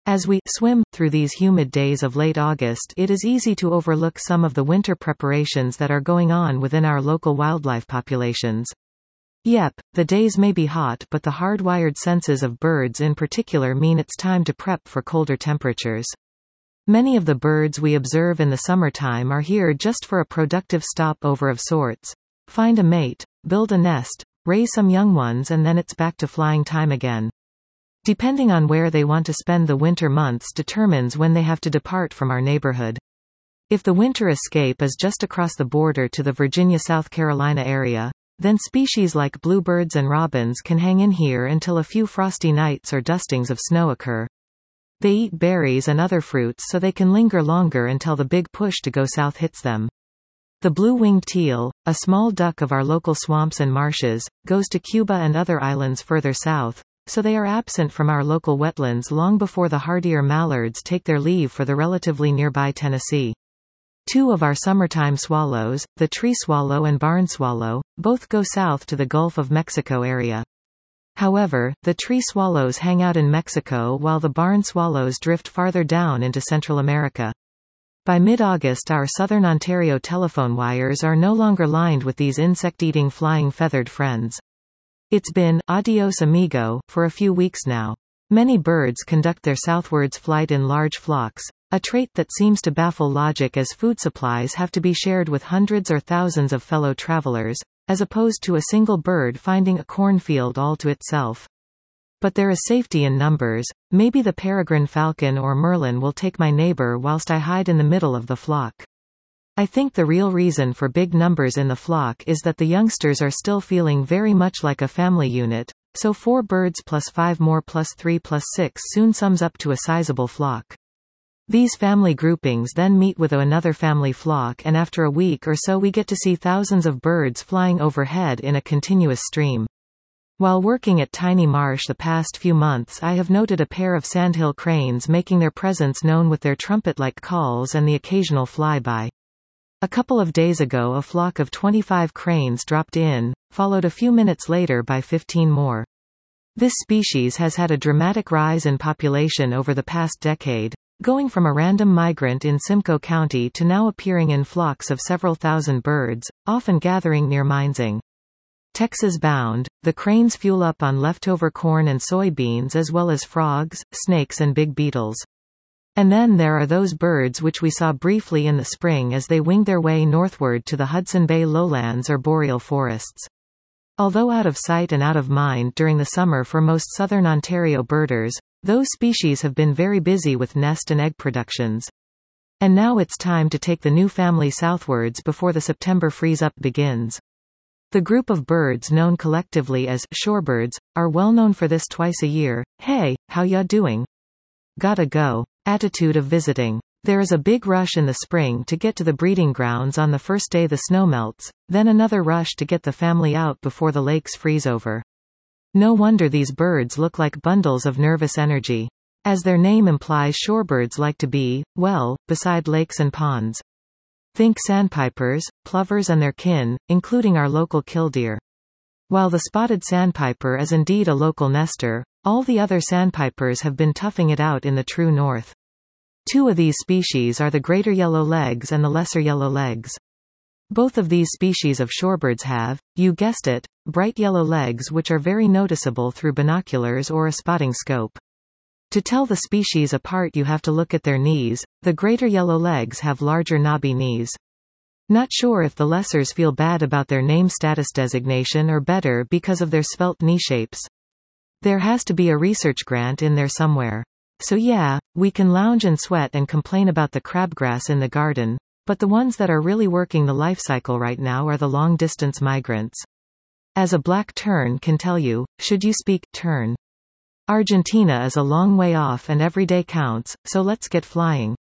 As we swim through these humid days of late August, it is easy to overlook some of the winter preparations that are going on within our local wildlife populations. Yep, the days may be hot, but the hardwired senses of birds in particular mean it's time to prep for colder temperatures. Many of the birds we observe in the summertime are here just for a productive stopover of sorts. Find a mate, build a nest, raise some young ones, and then it's back to flying time again. Depending on where they want to spend the winter months determines when they have to depart from our neighborhood. If the winter escape is just across the border to the Virginia-South Carolina area, then species like bluebirds and robins can hang in here until a few frosty nights or dustings of snow occur. They eat berries and other fruits so they can linger longer until the big push to go south hits them. The blue-winged teal, a small duck of our local swamps and marshes, goes to Cuba and other islands further south, so they are absent from our local wetlands long before the hardier mallards take their leave for the relatively nearby Tennessee. Two of our summertime swallows, the tree swallow and barn swallow, both go south to the Gulf of Mexico area. However, the tree swallows hang out in Mexico while the barn swallows drift farther down into Central America. By mid-August, our southern Ontario telephone wires are no longer lined with these insect-eating flying feathered friends. It's been adios amigo for a few weeks now. Many birds conduct their southwards flight in large flocks, a trait that seems to baffle logic as food supplies have to be shared with hundreds or thousands of fellow travelers, as opposed to a single bird finding a cornfield all to itself. But there is safety in numbers. Maybe the peregrine falcon or merlin will take my neighbor whilst I hide in the middle of the flock. I think the real reason for big numbers in the flock is that the youngsters are still feeling very much like a family unit, so 4 birds plus 5 more plus 3 plus 6 soon sums up to a sizable flock. These family groupings then meet with another family flock, and after a week or so we get to see thousands of birds flying overhead in a continuous stream. While working at Tiny Marsh the past few months, I have noted a pair of sandhill cranes making their presence known with their trumpet-like calls and the occasional flyby. A couple of days ago a flock of 25 cranes dropped in, followed a few minutes later by 15 more. This species has had a dramatic rise in population over the past decade, going from a random migrant in Simcoe County to now appearing in flocks of several thousand birds, often gathering near Minesing. Texas bound, the cranes fuel up on leftover corn and soybeans as well as frogs, snakes and big beetles. And then there are those birds which we saw briefly in the spring as they winged their way northward to the Hudson Bay lowlands or boreal forests. Although out of sight and out of mind during the summer for most southern Ontario birders, those species have been very busy with nest and egg productions. And now it's time to take the new family southwards before the September freeze-up begins. The group of birds known collectively as shorebirds are well known for this twice a year. Hey, how ya doing? Gotta go. Attitude of visiting. There is a big rush in the spring to get to the breeding grounds on the first day the snow melts, then another rush to get the family out before the lakes freeze over. No wonder these birds look like bundles of nervous energy. As their name implies, shorebirds like to be, well, beside lakes and ponds. Think sandpipers, plovers and their kin, including our local killdeer. While the spotted sandpiper is indeed a local nester, all the other sandpipers have been toughing it out in the true north. 2 of these species are the greater yellowlegs and the lesser yellowlegs. Both of these species of shorebirds have, you guessed it, bright yellow legs which are very noticeable through binoculars or a spotting scope. To tell the species apart you have to look at their knees. The greater yellowlegs have larger knobby knees. Not sure if the lessers feel bad about their name status designation or better because of their svelte knee shapes. There has to be a research grant in there somewhere. So yeah, we can lounge and sweat and complain about the crabgrass in the garden, but the ones that are really working the life cycle right now are the long-distance migrants. As a black tern can tell you, should you speak tern? Argentina is a long way off and every day counts, so let's get flying.